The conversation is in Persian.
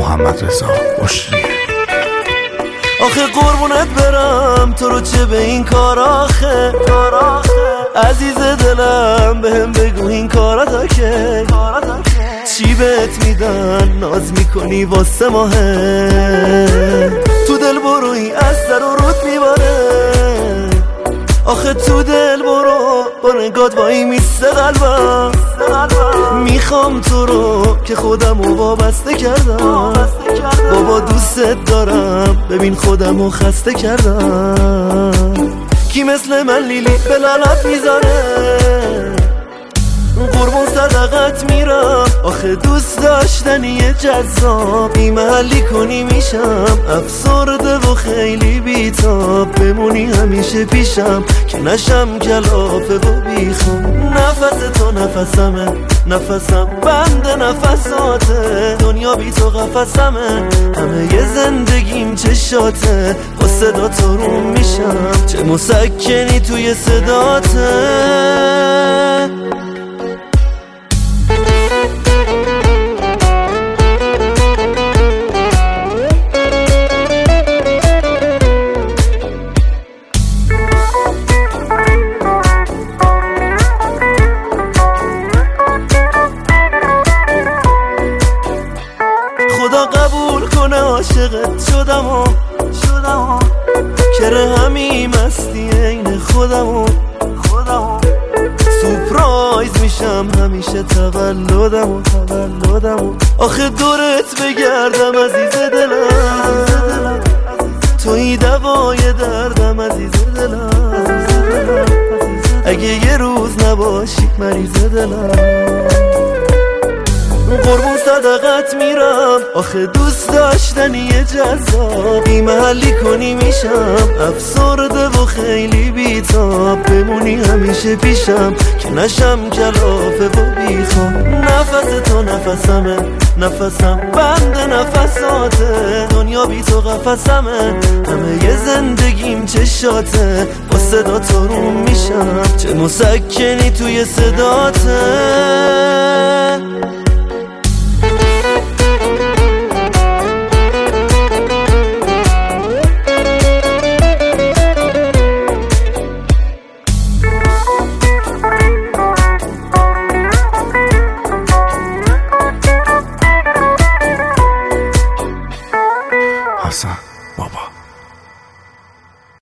محمد رضا بشری. آخه قربونت برم تو رو چه به این کار آخه عزیز دلم بهم بگو این کارا که چی بهت میدن ناز میکنی واسه ماهه تو دل بروی از سر و رود میباره آخه تو دل برو با نگات وایی میسته قلبم میخوام تو رو که خودمو وابسته کردم بابا دوستت دارم ببین خودمو خسته کردم کی مثل من لیلی به لعنت میذاره قربون صدقت میرم آخه دوست داشتنی جذاب بی محلی کنی میشم افسرده و خیلی بیتاب بمونی همیشه پیشم که نشم کلافه و بیخوام نفس تو نفسمه نفسم بند نفساته دنیا بی تو قفسمه همه ی زندگیم چشاته با صدا تو روم میشم چه مسکنی توی صداته خدا قبول کنه عاشقت شدم کره همی مستی عین خودم سورپرایز میشم همیشه تولدم آخه دورت بگردم عزیز دلم توی دوای دردم عزیز دلم اگه یه روز نباشی مریض دلم قربون صدقت میرم آخه دوست داشتنی جذاب بی محلی کنی میشم افسرده و خیلی بیتاب بمونی همیشه پیشم که نشم کلافه و بیخوام نفس تو نفسمه نفسم بند نفساته دنیا بی تو قفسمه همه ی زندگیم چشاته با صدا تو روم میشم چه مسکنی توی صداته